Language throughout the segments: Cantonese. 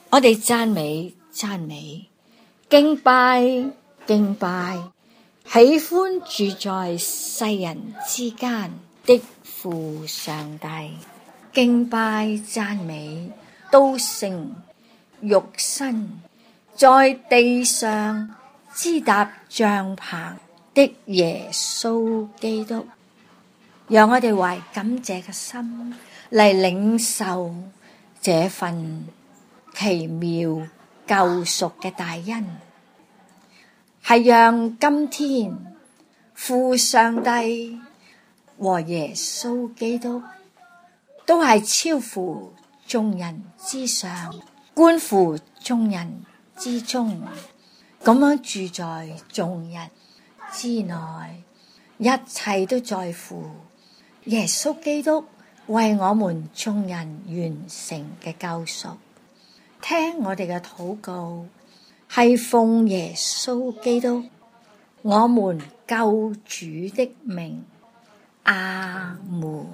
我哋讚美讚美，敬拜敬拜，喜歡住在世人之間的父上帝，敬拜讚美都成肉身，在地上支搭帳棚的耶穌基督。讓我哋懷感謝嘅心嚟領受這份奇妙救贖嘅大恩，係讓今天父上帝和耶穌基督都係超乎眾人之上，觀乎眾人之中，咁樣住在眾人之內，一切都在乎耶穌基督為我們眾人完成嘅救贖。聽我哋嘅禱告，係奉耶穌基督我們救主的名，阿門。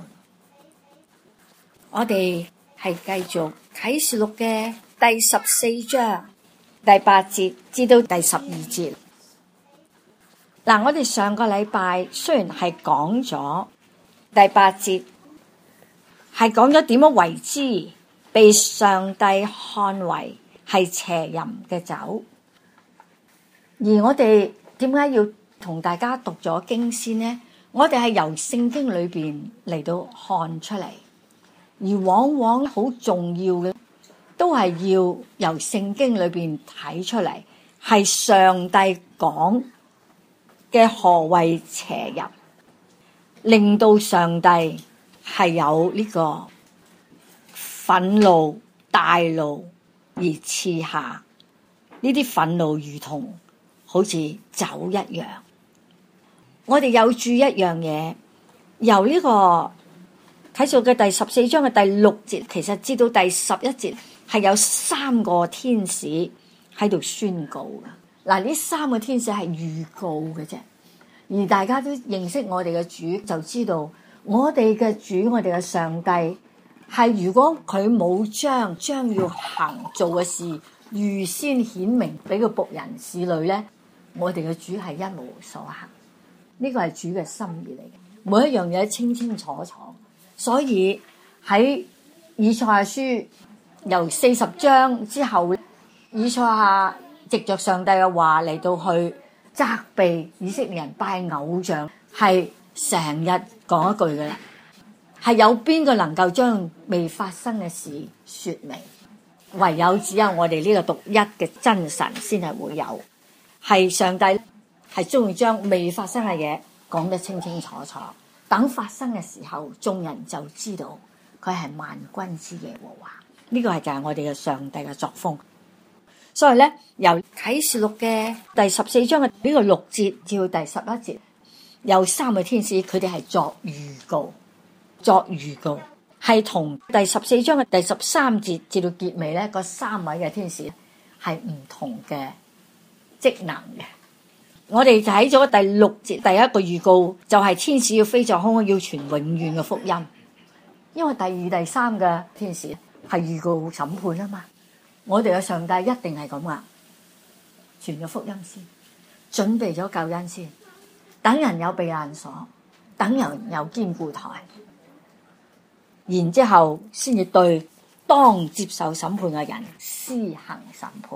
我哋係繼續啟示錄嘅第14章第8節至到第12節。嗱，我哋上個禮拜雖然係講咗第8節，係講咗點樣為之被上帝看為係邪淫嘅酒，而我哋點解要同大家讀咗經先呢？我哋係由聖經裏邊嚟到看出嚟，而往往好重要嘅都係要由聖經裏邊睇出嚟，係上帝講嘅何謂邪淫，令到上帝係有呢個憤怒大怒而賜下呢啲憤怒，如同好似酒一樣。我哋有注一樣嘢，由呢個啟示錄嘅第14章嘅第6節，其實至到第11節係有3個天使喺度宣告嘅。嗱，呢3個天使係預告嘅啫，而大家都認識我哋嘅主，就知道我哋嘅主，我哋嘅上帝係如果佢冇將要行做嘅事預先顯明俾個僕人使女咧，我哋嘅主係一無所行。呢個係主嘅心意嚟嘅，每一樣嘢清清楚楚。所以喺以賽亞書由40章之後，以賽亞藉着上帝嘅話嚟到去責備以色列人拜偶像，係成日講一句嘅啦。係有邊個能夠將未發生嘅事說明？唯有只有我哋呢個獨一嘅真神先係會有。係上帝係中意將未發生嘅嘢講得清清楚楚，等發生嘅時候，眾人就知道佢係萬軍之耶和華。呢個係就係我哋嘅上帝嘅作風。所以咧，由啟示錄嘅第14章嘅呢個6節至到第11節，有3個天使，佢哋係作預告，係同第14章嘅第13節至到結尾咧，嗰3位嘅天使係唔同嘅職能嘅。我哋就睇咗第6節第一個預告，就係天使要飛在空中，要傳永遠嘅福音。因為第2、第3嘅天使係預告審判啊嘛，我哋嘅上帝一定係咁噶，傳咗福音先，準備咗救恩先，等人有避難所，等人有堅固台，然之後先至對當接受審判嘅人施行審判。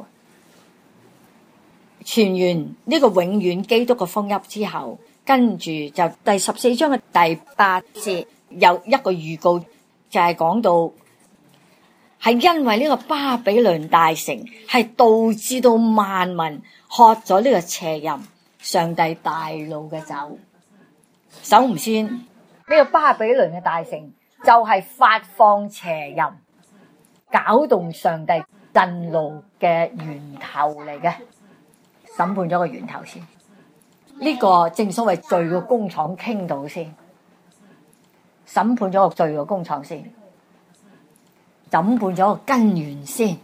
傳完呢個永遠基督嘅福音之後，跟住就第14章嘅第8節有一個預告，就係講到係因為呢個巴比倫大城係導致到萬民喝咗呢個邪淫上帝大怒嘅酒。首唔先呢個巴比倫嘅大城就係發放邪淫搞動上帝震怒嘅源頭嚟嘅。審判咗個源頭先，呢個正所謂罪個工廠傾到先，審判咗個罪個工廠先，審判咗個根源先。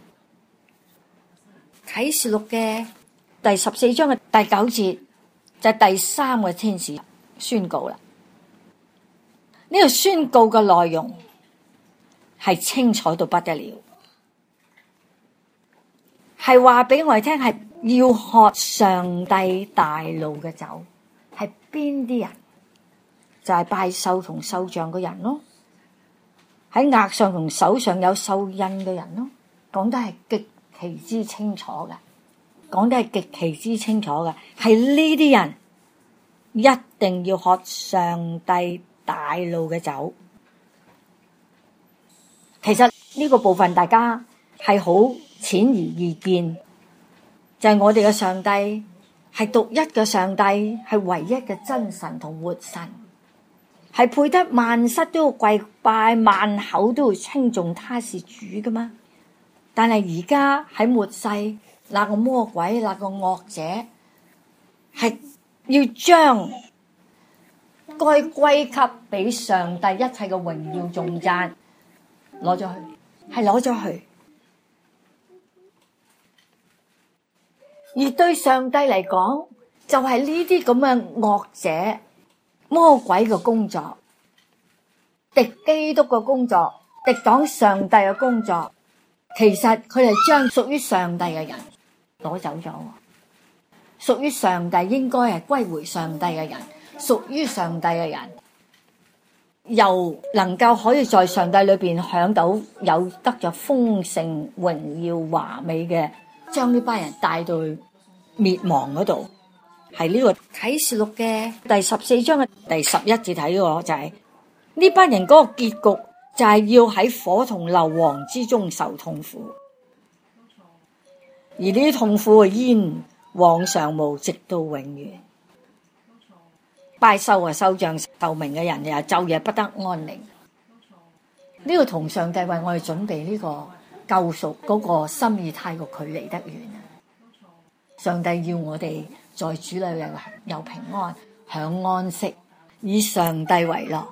啟示錄嘅第14章嘅第9節就係第3個天使宣告啦。呢個宣告嘅內容係清楚到不得了。 係話俾我哋聽，係要喝上帝大怒嘅酒。係邊啲人？就係拜獸同獸像嘅人咯，喺額上同手上有獸印嘅人咯。講得係極其之清楚嘅，講得係極其之清楚嘅，係呢啲人一定要喝上帝大怒嘅酒。其實呢個部分大家係好淺而易見，就係我哋嘅上帝係獨一嘅上帝，係唯一嘅真神同活神，係配得萬膝都要跪拜，萬口都要稱頌他是主噶嘛。但係而家喺末世，那個魔鬼，那個惡者，係要將該歸給俾上帝一切嘅榮耀頌讚攞咗去，係攞咗去。而對上帝嚟講，就係呢啲咁嘅惡者、魔鬼嘅工作，敵基督嘅工作，敵擋上帝嘅工作，其實佢哋將屬於上帝嘅人攞走咗。屬於上帝應該係歸回上帝嘅人，屬於上帝嘅人，又能夠可以在上帝裏邊享到有得着豐盛、榮耀、華美嘅，將呢班人帶到去滅亡嗰度。係呢個啟示錄嘅第14章嘅第11節睇嘅，就係呢班人嗰個結局就係要喺火同硫磺之中受痛苦，而呢啲痛苦嘅煙往上無，直到永遠。拜獸和獸像受命嘅人又晝夜不得安寧。呢個同上帝為我哋準備呢個救贖嗰個心意太過距離得遠。上帝要我哋在主裏有平安，享安息，以上帝為樂。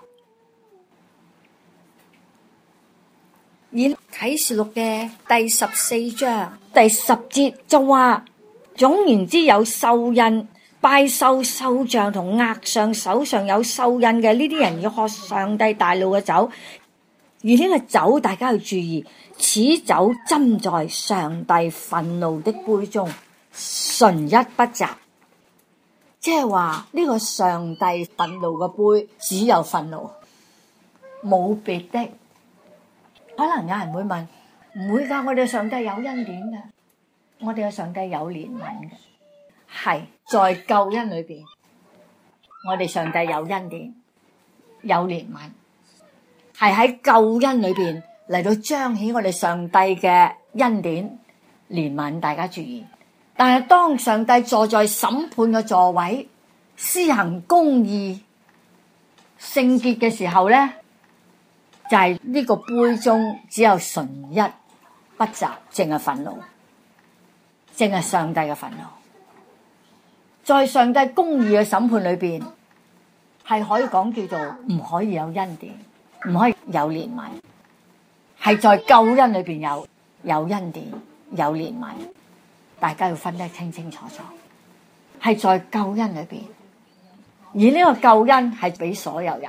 以啟示錄嘅第14章第10節就話，總言之有獸印、拜獸獸像同額上手上有獸印嘅呢啲人要喝上帝大怒嘅酒。而呢個酒大家要注意，此酒斟在上帝憤怒的杯中，純一不雜。即係話呢個上帝憤怒嘅杯只有憤怒，冇別的。可能有人會問，唔會㗎，我哋上帝有恩典嘅，我哋嘅上帝有憐憫嘅。係在救恩裏邊，我哋上帝有恩典，有憐憫，係喺救恩裏邊嚟到彰顯我哋上帝嘅恩典憐憫。大家注意，但係當上帝坐在審判嘅座位，施行公義、聖潔嘅時候咧，就係呢個杯中只有純一不雜，淨係憤怒，淨係上帝嘅憤怒。在上帝公義嘅審判裏邊，係可以講叫做唔可以有恩典，唔可以有憐憫，係在救恩裏邊有恩典，有憐憫。大家要分得清清楚楚，係在救恩裏邊，而呢個救恩係俾所有人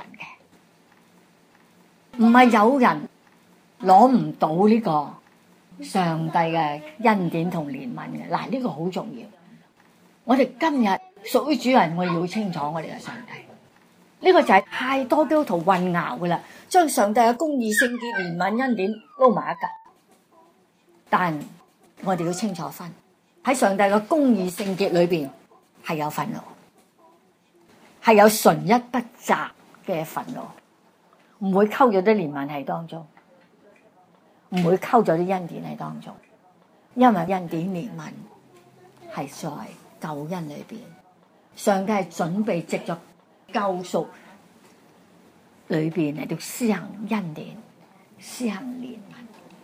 嘅，唔係有人攞唔到呢個上帝嘅恩典同憐憫嘅。嗱，呢個好重要。我哋今日屬於主人，我哋要清楚我哋嘅上帝。呢個就係太多基督徒混淆噶啦，將上帝嘅公義、聖潔、憐憫、恩典撈埋一嚿。但我哋要清楚分，喺上帝嘅公義、聖潔裏邊係有憤怒，係有純一不雜嘅憤怒，唔會溝咗啲憐憫喺當中，唔會溝咗啲恩典喺當中，因為恩典憐憫係在救恩裏邊，上帝係準備藉着救贖裏邊嚟到施行恩典、施行憐憫。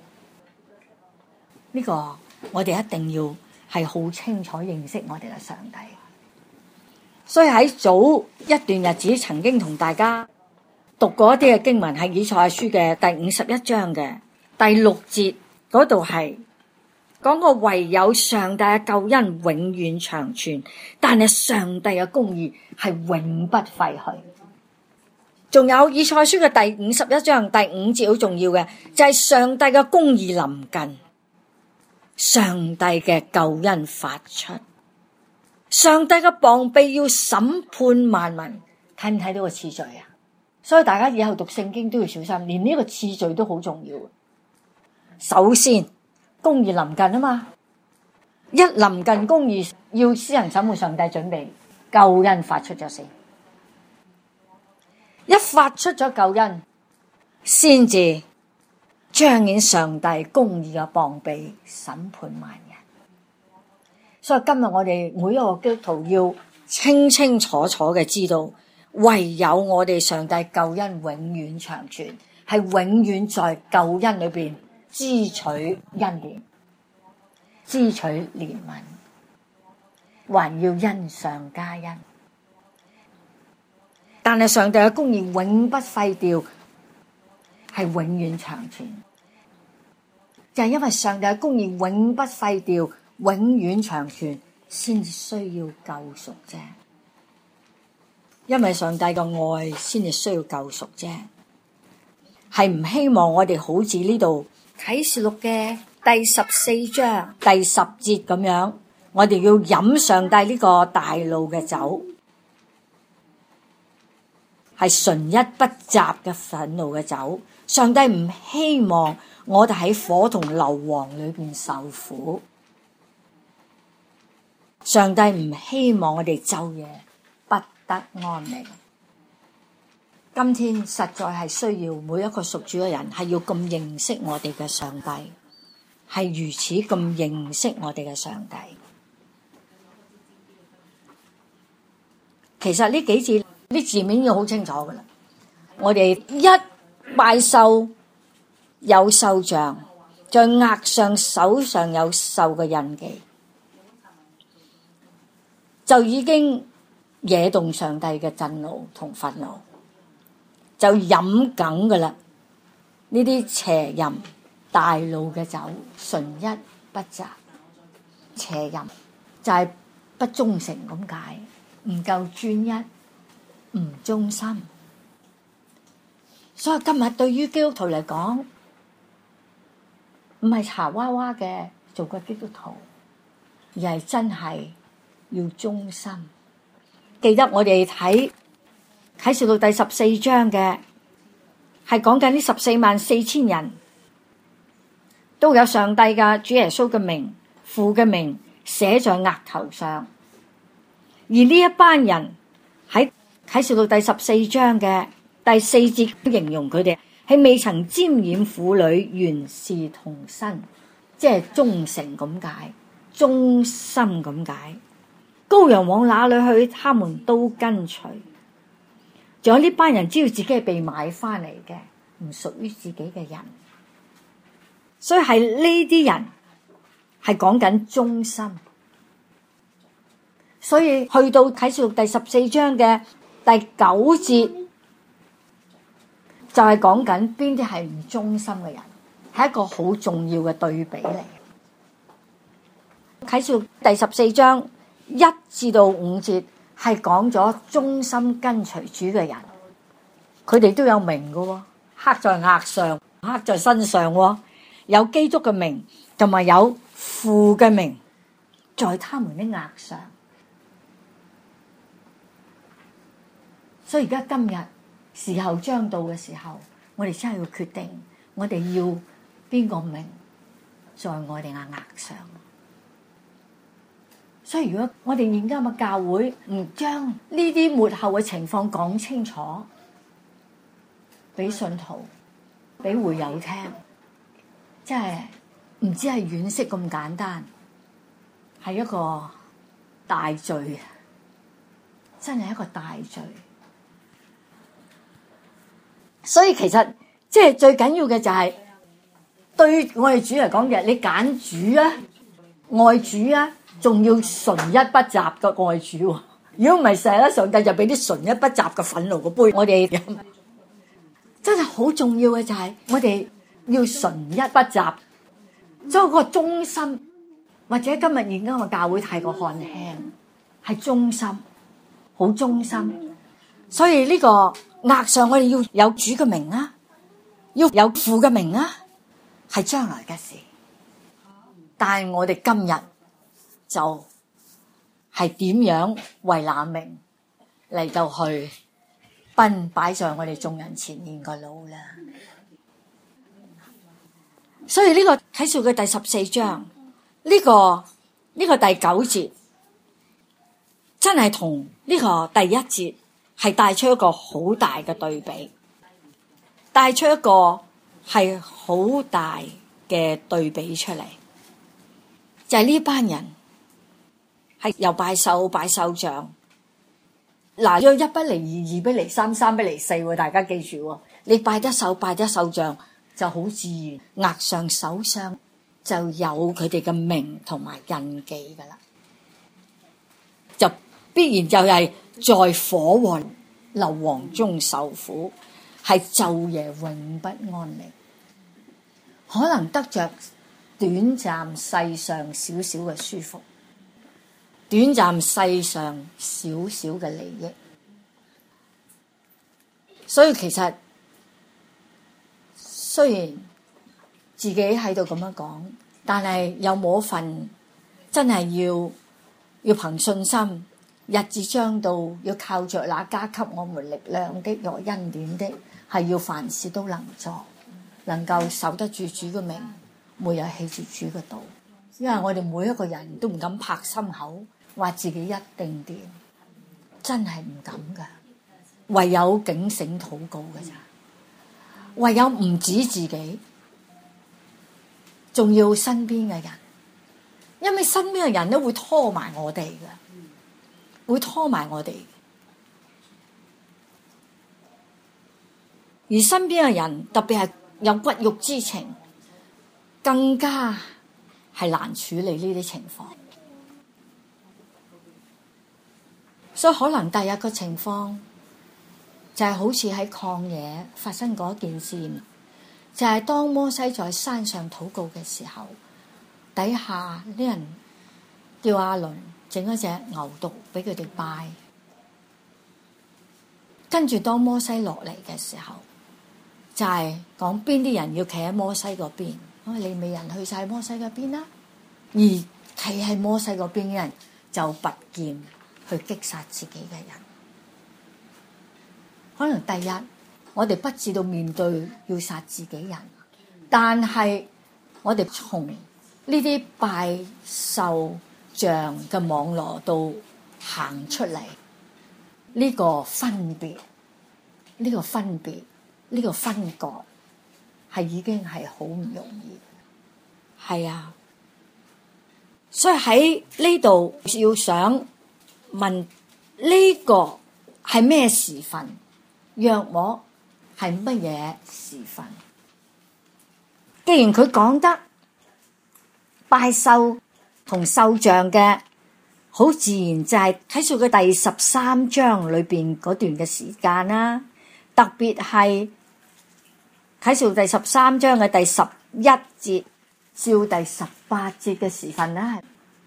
呢個我哋一定要係好清楚認識我哋嘅上帝。所以喺早一段日子曾經同大家讀過一啲嘅經文，係以賽亞書嘅第51章嘅第6節嗰度係講過，唯有上帝嘅救恩永遠長存，但係上帝嘅公義係永不廢去。仲有以賽亞書嘅第51章第5節好重要嘅，就係上帝嘅公義臨近， 上帝嘅救恩發出，上帝嘅膀臂要審判萬民。睇唔睇到個次序啊？所以大家以後讀聖經都要小心，連呢個次序都好重要。首先，公義臨近啊嘛，一臨近公義，要施行審判，上帝準備救恩發出咗先，一發出咗救恩，先至彰顯上帝公義嘅膀臂審判萬人。所以今日我哋每一個基督徒要清清楚楚嘅知道，唯有我哋上帝救恩永遠長存，係永遠在救恩裏邊支取恩典，支取憐憫，還要恩上加恩。但係上帝嘅公義永不廢掉，係永遠長存，就係因為上帝嘅公義永不廢掉，永遠長存，先至需要救贖啫。因為上帝嘅愛先至需要救贖啫，係唔希望我哋好似呢度啟示錄嘅第14章第10節咁樣，我哋要飲上帝呢個大怒嘅酒，係純一不雜嘅憤怒嘅酒。上帝唔希望我哋喺火同硫磺裏邊受苦，上帝唔希望我哋晝夜不得安寧。今天實在係需要每一個屬主嘅人係要咁認識我哋嘅上帝，係如此咁認識我哋嘅上帝。其實呢幾字啲字面已經好清楚噶啦。我哋一拜獸有獸像，在額上手上有獸嘅印記，就已經惹動上帝嘅震怒同憤怒，就飲梗噶啦。呢啲邪淫大怒嘅酒，純一不雜。邪淫就係不忠誠咁解，唔夠專一，唔忠心。所以今日對於基督徒嚟講，唔係茶娃娃嘅做個基督徒，而係真係要忠心。記得我哋睇啟示錄第14章嘅，係講緊呢144000人都有上帝嘅主耶穌嘅名、父嘅名寫在額頭上，而呢一班人喺啟示錄第14章嘅第4節形容佢哋係未曾沾染婦女，原是童身，即係忠誠咁解，忠心咁解。羔羊往哪裏去，他們都跟隨。仲有呢班人知道自己係被買翻嚟嘅，唔屬於自己嘅人，所以係呢啲人係講緊忠心。所以去到啟示錄第14章嘅第9節，就係講緊邊啲係唔忠心嘅人，係一個好重要嘅對比嚟。啟示錄第14章1至到5節係講咗忠心跟隨主嘅人，佢哋都有名嘅，刻在額上，刻在身上，有基督嘅名，同埋有父嘅名，在他們的額上。所以而家今日時候將到嘅時候，我哋真係要決定，我哋要邊個名在我哋嘅額上。所以如果我哋現今嘅教會唔將呢啲末後嘅情況講清楚，俾信徒、俾會友聽，真係唔止係惋惜咁簡單，係一個大罪，真係一個大罪。所以其實即係最緊要嘅就係對我哋主嚟講嘅，你揀主啊，愛主啊，仲要純一不雜嘅愛主。如果唔係，成日上帝就俾啲純一不雜嘅憤怒嘅杯我哋飲。真係好重要嘅就係我哋要純一不雜，所以嗰個忠心，或者今日現今嘅教會太過看輕，係忠心，好忠心。所以呢個額上我哋要有主嘅名啊，要有父嘅名啊，係將來嘅事。 但係我哋今日就係點樣為那名嚟到去擺在我哋眾人前面個路啦。所以呢個啟示錄嘅第14章呢個第9節真係同呢個第1節係帶出一個好大嘅對比，帶出一個係好大嘅對比出嚟，就係呢班人係又拜獸拜獸像。嗱，要1不離2，2不離3，3不離4，大家記住，你拜得獸拜得獸像就好自然，額上手上就有佢哋嘅名同埋印記噶啦，就必然就係在火和硫磺中受苦，係晝夜永不安寧，可能得着短暫世上少少嘅舒服，短暫世上少少嘅利益。所以其實雖然自己喺度咁樣講，但係有冇一份真係要憑信心，日子將到，要靠着那加給我們力量的和恩典的，係要凡事都能做，能夠守得住主嘅名，沒有棄絕主嘅道。因為我哋每一個人都唔敢拍心口話自己一定掂，真係唔敢噶，唯有警醒禱告嘅咋，唯有唔止自己，仲要身邊嘅人，因為身邊嘅人都會拖埋我哋嘅，會拖埋我哋。而身邊嘅人特別係有骨肉之情，更加係難處理呢啲情況。所以可能第日個情況就係好似喺曠野發生嗰件事，就係當摩西在山上禱告嘅時候，底下啲人叫亞倫整一隻牛犢俾佢哋拜，跟住當摩西落嚟嘅時候，就係講邊啲人要企喺摩西嗰邊，利未人去晒摩西嗰邊啦，而企喺摩西嗰邊嘅人就拔劍去擊殺自己嘅人。可能第一我哋不知道面對要殺自己人，但係我哋從呢啲拜獸像嘅網絡度行出嚟，呢個分別，呢個分別，呢個分割係已經係好唔容易。係啊，所以喺呢度要想問呢個係咩時分？約莫係乜嘢時分？既然佢講得拜獸同獸像嘅，好自然就係啟示錄嘅第13章裏邊嗰段嘅時間啦。特別係啟示錄第13章嘅第11節至第18節嘅時分啦。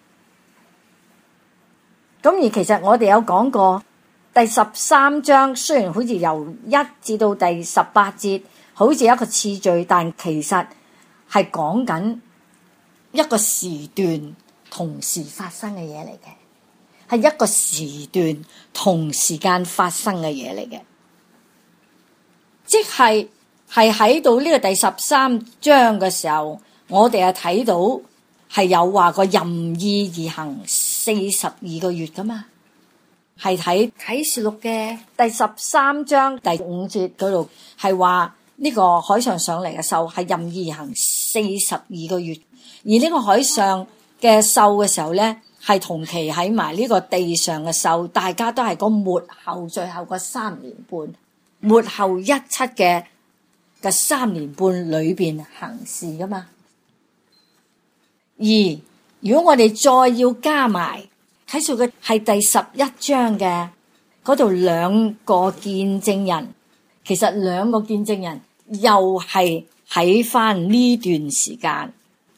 咁而其實我哋有講過，第13章雖然好似由1至到第18節好似一個次序，但其實係講緊一個時段同時發生嘅嘢嚟嘅，係一個時段同時間發生嘅嘢嚟嘅，即係喺到呢個第13章嘅時候，我哋係睇到係有話個任意而行42個月噶嘛，係睇啟示錄嘅第13章第5節嗰度係話呢個海上上嚟嘅獸係任意而行42個月，而呢個海上嘅獸嘅時候咧，係同期喺埋呢個地上嘅獸，大家都係個末後最後個3年半，末後17嘅3年半裏邊行事噶嘛。而如果我哋再要加埋啟示嘅係第11章嘅嗰度2個見證人，其實2個見證人又係喺翻呢段時間。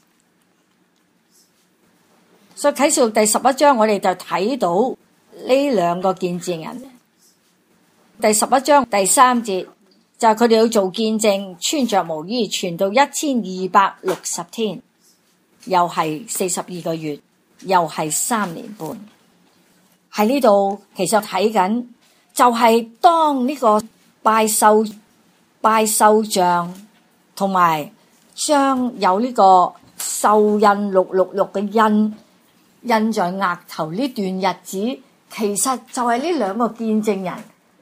所以啟示錄第11章我哋就睇到呢2個見證人。第11章第3節就係佢哋要做見證，穿着毛衣傳道1260天。 又係42個月，又係3年半。喺呢度其實睇緊，就係當呢個拜獸像同埋將有呢個獸印666嘅印在額頭呢段日子，其實就係呢兩個見證人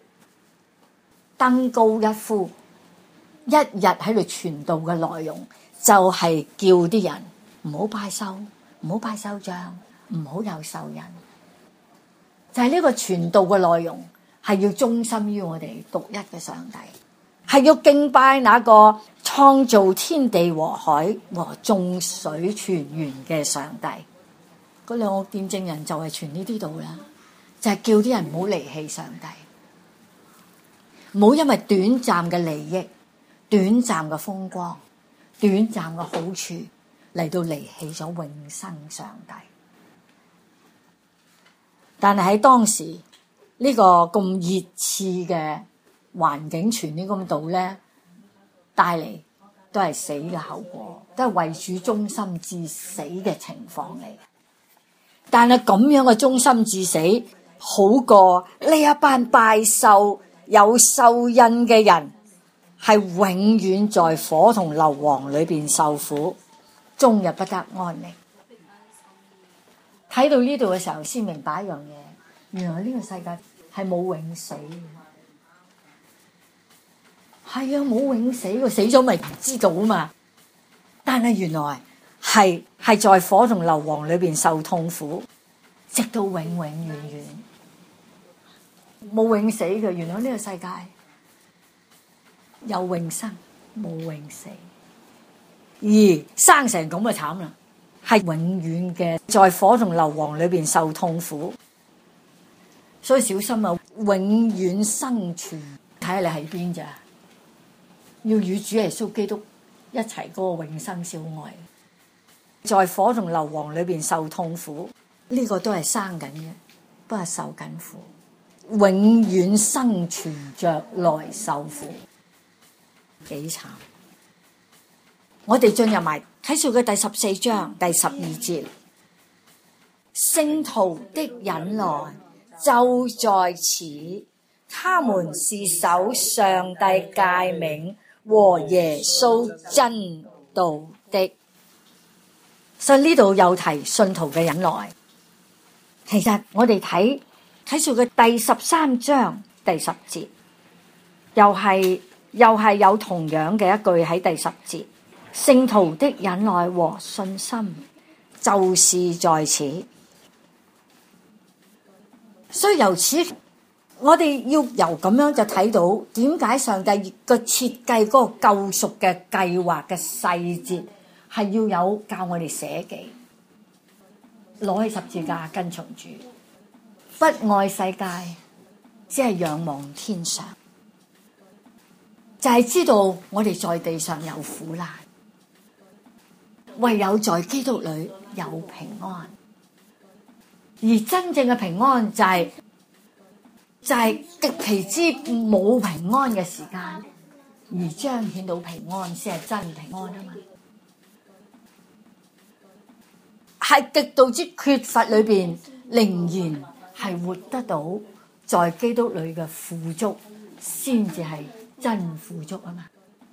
登高一呼，一日喺度傳道嘅內容就係叫啲人唔好拜獸，唔好拜獸像，唔好有獸印。就係呢個傳道嘅內容係要忠心於我哋獨一嘅上帝，係要敬拜那個創造天地和海和眾水泉源嘅上帝。嗰兩個見證人就係傳呢啲道啦，就係叫啲人唔好離棄上帝，唔好因為短暫嘅利益、短暫嘅風光、短暫嘅好處嚟到離棄咗永生上帝。但係喺當時呢個咁熱刺嘅環境傳呢咁道咧，帶嚟都係死嘅後果，都係為主忠心至死嘅情況嚟。但係咁樣嘅忠心至死，好過呢一班拜獸有獸印嘅人，係永遠在火同硫磺裏邊受苦，終日不得安寧。睇到呢度嘅時候，先明白一樣嘢，原來呢個世界係冇永死嘅。係啊，冇永死嘅，死咗咪唔知道啊嘛。但係原來係在火同硫磺裏邊受痛苦，直到永永遠遠。冇永死嘅，原來呢個世界有永生，冇永死。而生成咁就慘啦，係永遠嘅在火同硫磺裏邊受痛苦。所以小心啊，永遠生存，睇下你喺邊咋？要與主耶穌基督一齊嗰個永生小愛，在火同硫磺裏邊受痛苦，呢個都係生緊嘅，都係受緊苦。永遠生存着來受苦，幾慘！我哋進入埋啟示錄嘅第14章第12節，聖徒的忍耐就在此，他們是守上帝誡命和耶穌真道的。所以呢度又提信徒嘅忍耐。其實我哋睇啟示錄嘅第13章第10節，又係有同樣嘅一句喺第10節，聖徒的忍耐和信心就是在此。所以由此我哋要由咁樣就睇到點解上帝個設計嗰個救贖嘅計劃嘅細節係要有教我哋捨己，攞起十字架跟從主，不愛世界，只係仰望天上，就係知道我哋在地上有苦難，唯有在基督裏有平安。而真正嘅平安就係極其之冇平安嘅時間，而彰顯到平安先係真平安啊嘛。係極度之缺乏裏邊，仍然係活得到在基督裏嘅富足，先至係真富足啊嘛。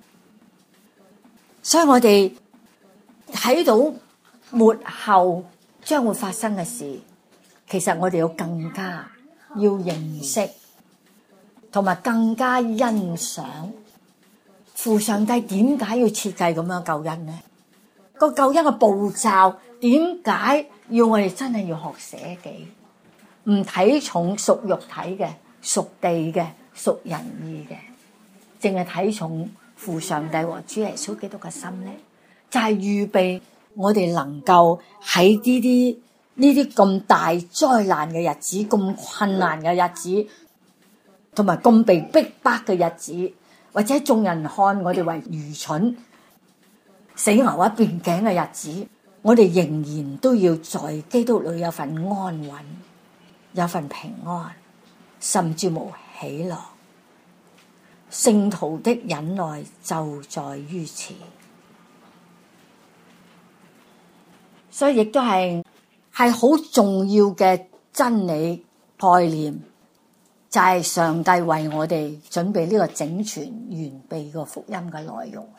所以我哋睇到末後將會發生嘅事，其實我哋要更加要認識，同埋更加欣賞父上帝點解要設計咁樣救恩呢？個救恩嘅步驟點解要我哋真係要學捨己，唔睇重屬肉體嘅、屬地嘅、屬人意嘅，淨係睇重父上帝和主耶穌基督嘅心呢？就係預備我哋能夠喺呢啲咁大災難嘅日子、咁困難嘅日子，同埋咁被逼迫嘅日子，或者眾人看我哋為愚蠢、死牛一邊頸嘅日子，我哋仍然都要在基督裏有份安穩，有份平安，甚至無喜樂。聖徒的忍耐就在於此。 所以亦都係好重要嘅真理概念，就係上帝為我哋準備呢個整全完備個福音嘅內容。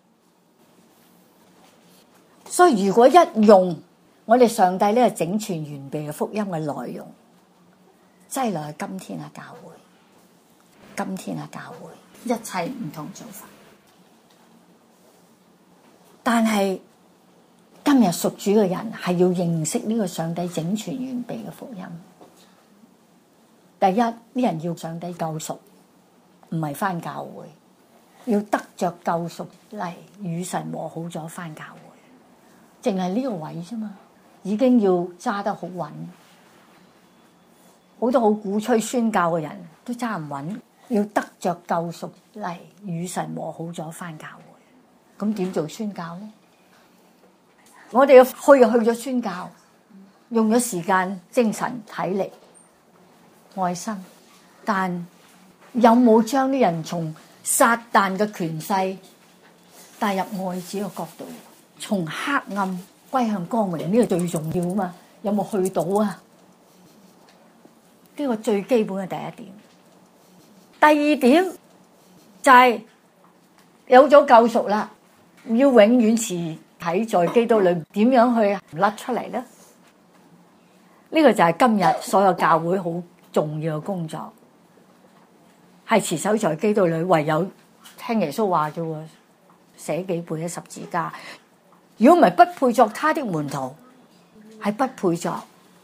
所以如果一用我哋上帝呢個整全完備嘅福音嘅內容，擠落去今天嘅教會，今天嘅教會一切唔同做法。但係今日屬主嘅人係要認識呢個上帝整全完備嘅福音。第一，啲人要上帝救贖，唔係返教會，要得着救贖嚟與神和好咗返教會，淨係呢個位啫嘛，已經要揸得好穩。好多好鼓吹宣教嘅人都揸唔穩，要得着救贖嚟與神和好咗返教會，咁點做宣教呢？我哋去咗宣教，用咗時間、精神、體力、愛心，但有冇將啲人從撒旦嘅權勢帶入愛子嘅國度，從黑暗歸向光明？呢個最重要啊嘛！有冇去到啊？呢個最基本嘅第一點。第二點就係有咗救贖啦，要永遠持喺在基督裏，點樣去甩出嚟呢？呢個就係今日所有教會好重要嘅工作，係持守在基督裏，唯有聽耶穌話啫喎，捨己背起十字架。如果唔係，不配作他的門徒，係不配作。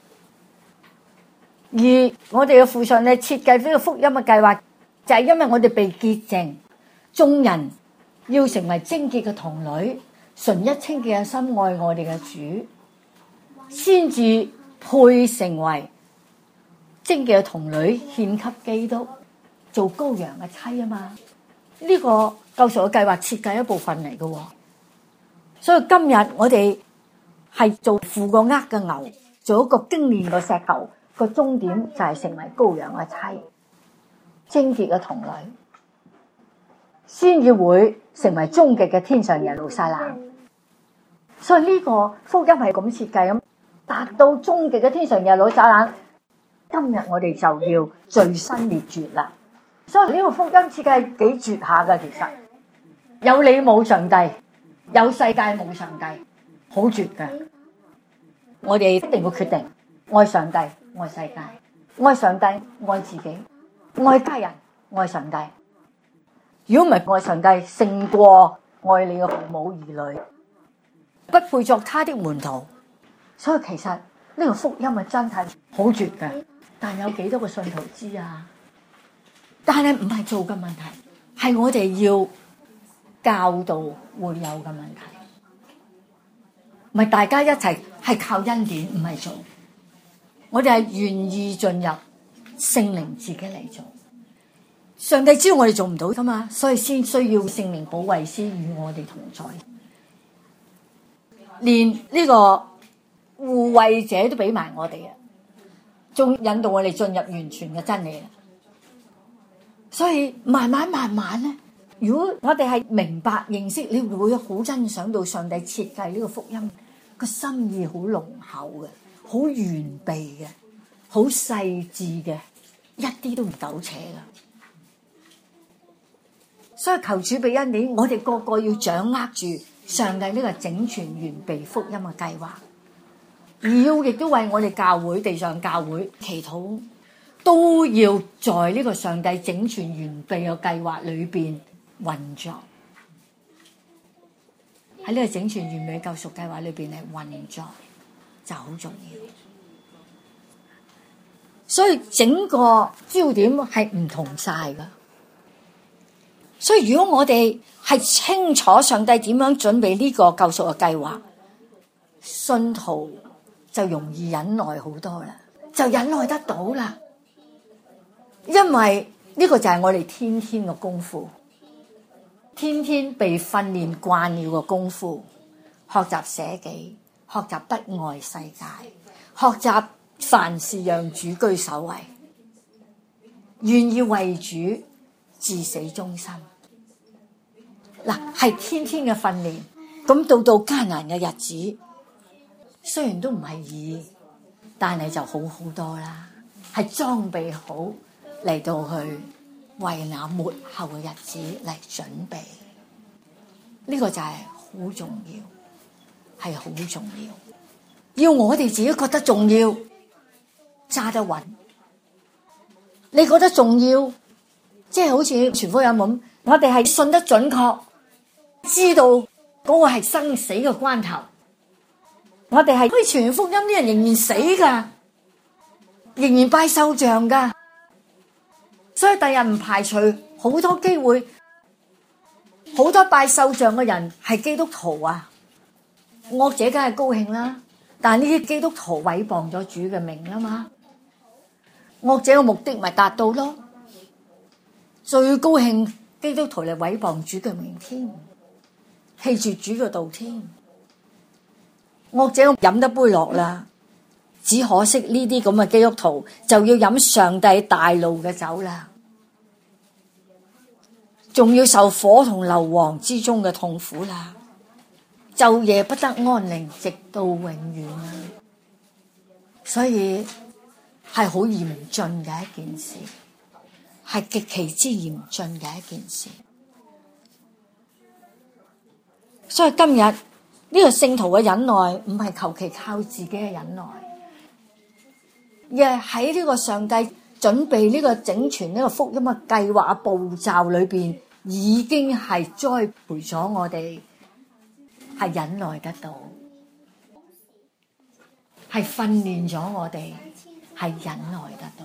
而我哋嘅父上帝設計呢個福音嘅計劃，就係因為我哋被潔淨，眾人要成為貞潔嘅童女，純一清潔嘅心愛我哋嘅主，先至配成為貞潔嘅童女，獻給基督做羔羊嘅妻啊嘛！呢個救贖嘅計劃設計一部分嚟嘅，所以今日我哋係做付個軛嘅牛，做一個精煉嘅石頭，個終點就係成為羔羊嘅妻，貞潔嘅童女，先至會成為終極嘅天上耶路撒冷。所以呢個福音係咁設計，咁達到終極嘅天上耶路撒冷。今日我哋就要罪身滅絕啦。所以呢個福音設計係幾絕下㗎，其實有你冇上帝，有世界冇上帝，好絕㗎。我哋一定要決定愛上帝、愛世界、愛上帝、愛自己、愛家人、愛上帝。如果唔係愛上帝，勝過愛你嘅父母兒女，不配作他的門徒。所以其實呢個福音係真係好絕嘅，但有幾多個信徒知啊？但係唔係做嘅問題，係我哋要教導會有嘅問題。唔係大家一齊係靠恩典，唔係做。我哋係願意進入聖靈自己嚟做。上帝知道我哋做唔到噶嘛，所以先需要聖靈保惠師與我哋同在，連呢個護衛者都俾埋我哋啊，仲引導我哋進入完全嘅真理。所以慢慢咧，如果我哋係明白認識，你會好欣賞到上帝設計呢個福音個心意好濃厚嘅，好完備嘅，好細緻嘅，一啲都唔苟且噶。所以求主俾恩典，我哋個個要掌握住上帝呢個整全完備福音嘅計劃，而要亦都為我哋教會地上教會祈禱，都要在呢個上帝整全完備嘅計劃裏邊運作，喺呢個整全完美救贖計劃裏邊嚟運作就好重要。所以整個焦點係唔同晒噶。所以如果我哋係清楚上帝點樣準備呢個救贖嘅計劃，信徒就容易忍耐好多啦，就忍耐得到啦。因為呢個就係我哋天天嘅功夫，天天被訓練慣了嘅功夫，學習捨己，學習不愛世界，學習凡事讓主居首位，願意為主至死忠心。嗱，係天天嘅訓練，咁到艱難嘅日子， 雖然都唔係易，但係就好好多啦，係裝備好嚟到去為那末後嘅日子嚟準備。呢個就係好重要，係好重要。要我哋自己覺得重要，揸得穩。你覺得重要，即係好似傳福音咁，我哋係信得準確，知道嗰個係生死嘅關頭。我哋係可以傳完福音，啲人仍然死噶，仍然拜獸像噶，所以第日唔排除好多機會，好多拜獸像嘅人係基督徒啊！惡者梗係高興啦，但係呢啲基督徒毀謗咗主嘅名啦嘛，惡者嘅目的咪達到咯，最高興基督徒嚟毀謗主嘅名添，棄絕主嘅道添。惡者飲得杯落啦，只可惜呢啲咁嘅基督徒就要飲上帝大怒嘅酒啦，仲要受火同硫磺之中嘅痛苦啦，晝夜不得安寧，直到永遠啦。所以係好嚴峻嘅一件事，係極其之嚴峻嘅一件事。所以今日呢個聖徒嘅忍耐唔係求其靠自己嘅忍耐，而係喺呢個上帝準備呢個整全呢個福音嘅計劃步驟裏邊，已經係栽培咗我哋係忍耐得到，係訓練咗我哋係忍耐得到。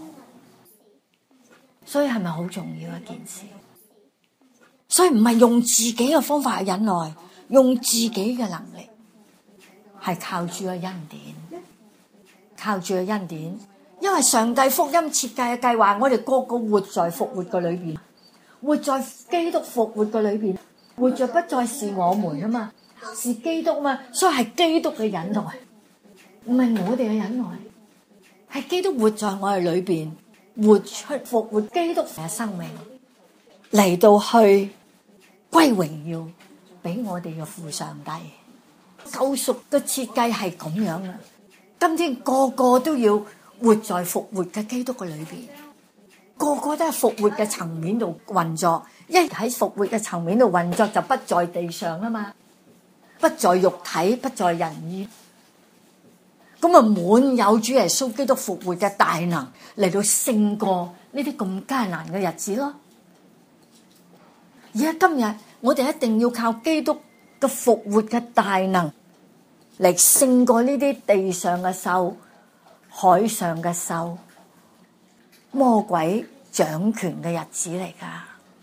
所以係咪好重要一件事？所以唔係用自己嘅方法去忍耐，用自己嘅能力，係靠主嘅恩典，靠主嘅恩典。因為上帝福音設計嘅計劃，我哋個個活在復活嘅裏邊，活在基督復活嘅裏邊，活着不再是我們啊嘛，是基督嘛，所以係基督嘅忍耐，唔係我哋嘅忍耐，係基督活在我哋裏邊，活出復活基督嘅生命，嚟到去歸榮耀俾我哋嘅父上帝。救贖嘅設計係咁樣啊！今天個個都要活在復活嘅基督嘅裏邊，個個都喺復活嘅層面度運作。一喺復活嘅層面度運作，就不在地上啦嘛，不在肉體，不在人意。咁啊，滿有主耶穌基督復活嘅大能嚟到勝過呢啲咁艱難嘅日子咯。而家今日我哋一定要靠基督嘅復活嘅大能嚟勝過呢啲地上嘅獸、海上嘅獸、魔鬼掌權嘅日子嚟噶，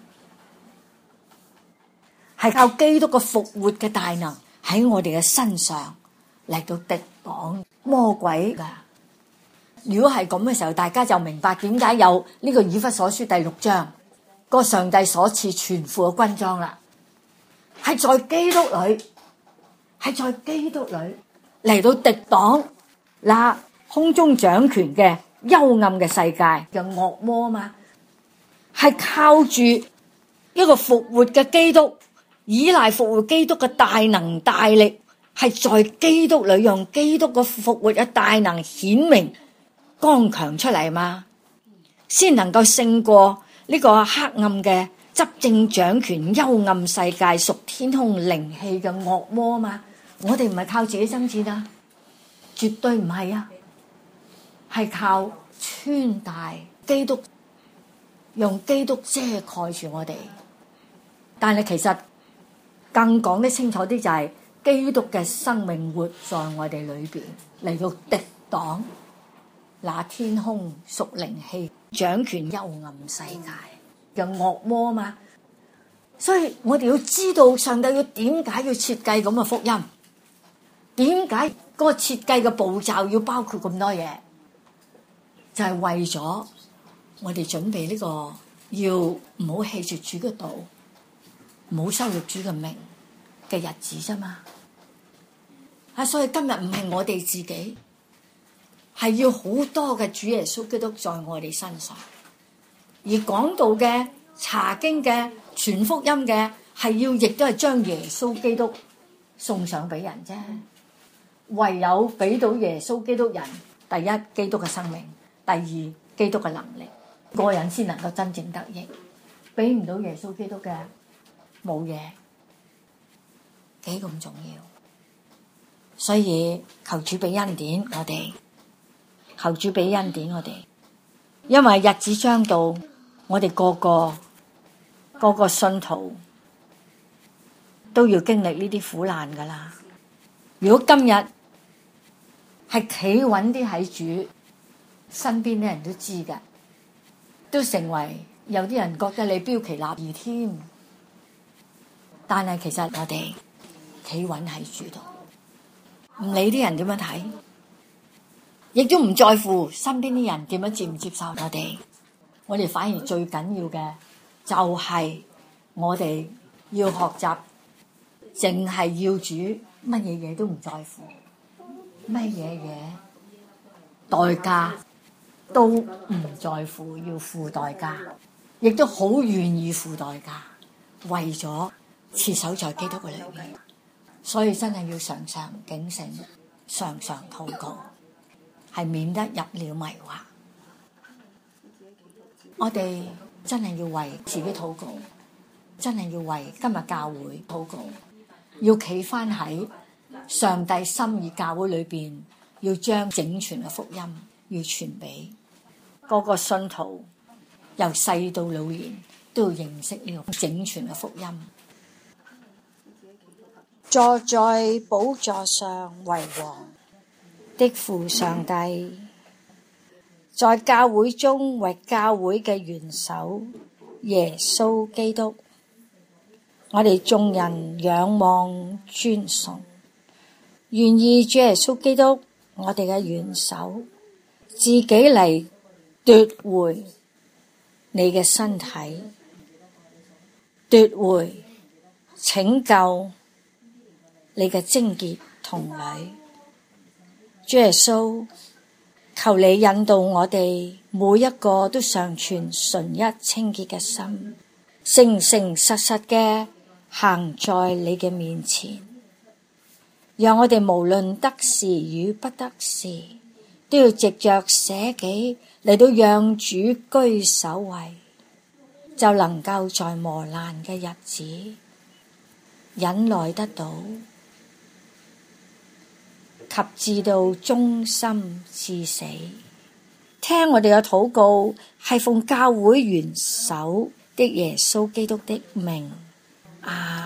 係靠基督嘅復活嘅大能喺我哋嘅身上嚟到敵擋魔鬼噶。如果係咁嘅時候，大家就明白點解有呢個以弗所書第6章個上帝所賜全副嘅軍裝啦，係在基督裏，係在基督裏嚟到敵擋那空中掌權嘅幽暗嘅世界嘅惡魔嘛，係靠住一個復活嘅基督，依賴復活基督嘅大能大力，係在基督裏用基督嘅復活嘅大能顯明剛強出嚟嘛，先能夠勝過呢個黑暗嘅執政掌權幽暗世界屬天空靈氣嘅惡魔嘛。我哋唔係靠自己爭戰啊，絕對唔係啊，係靠穿戴基督，用基督遮蓋住我哋。但係其實更講得清楚啲就係基督嘅生命活在我哋裏邊，嚟到敵擋那天空屬靈氣掌權幽暗世界嘅惡魔嘛。所以我哋要知道上帝要點解要設計咁嘅福音，點解嗰個設計嘅步驟要包括咁多嘢，就係為咗我哋準備呢個要唔好棄絕主嘅道，唔好羞辱主嘅名嘅日子啫嘛。所以今日唔係我哋自己，係要好多嘅主耶穌基督在我哋身上，而講道嘅、查經嘅、傳福音嘅，係要亦都係將耶穌基督送上俾人啫。 唯有俾到耶穌基督人，第一基督嘅生命，第二基督嘅能力，個人先能夠真正得益。俾唔到耶穌基督嘅冇嘢，幾咁重要。所以求主俾恩典我哋，求主俾恩典我哋，因為日子將到，我哋個個信徒都要經歷呢啲苦難噶啦。如果今日係企穩啲喺主身邊啲人都知㗎，都成為有啲人覺得你標奇立異添。但係其實我哋企穩喺主度，唔理啲人點樣睇，亦都唔在乎身邊啲人點樣接唔接受我哋。我哋反而最緊要嘅就係我哋要學習，淨係要主，乜嘢嘢都唔在乎，乜嘢嘢代價都唔在乎，要付代價，亦都好願意付代價，為咗持守在基督嘅裏面。所以真係要常常警醒，常常禱告，係免得入了迷惑。我哋真係要為自己禱告，真係要為今日教會禱告，要企返喺上帝心意教會裏邊，要將整全嘅福音要傳俾個個信徒，由細到老年都要認識呢個整全嘅福音。 坐在寶座上為王的父上帝，在教會中為教會嘅元首耶穌基督，我哋眾人仰望尊崇，願意主耶穌基督我哋嘅元首自己嚟奪回你嘅身體，奪回拯救你嘅貞潔童女。主耶穌，求你引導我哋每一個都常存純一清潔嘅心，誠誠實實嘅行在你嘅面前，讓我哋無論得時與不得時，都要藉着捨己嚟到讓主居首位，就能夠在磨難嘅日子忍耐得到，及至到忠心至死。聽我哋嘅禱告，係奉教會元首的耶穌基督的名，阿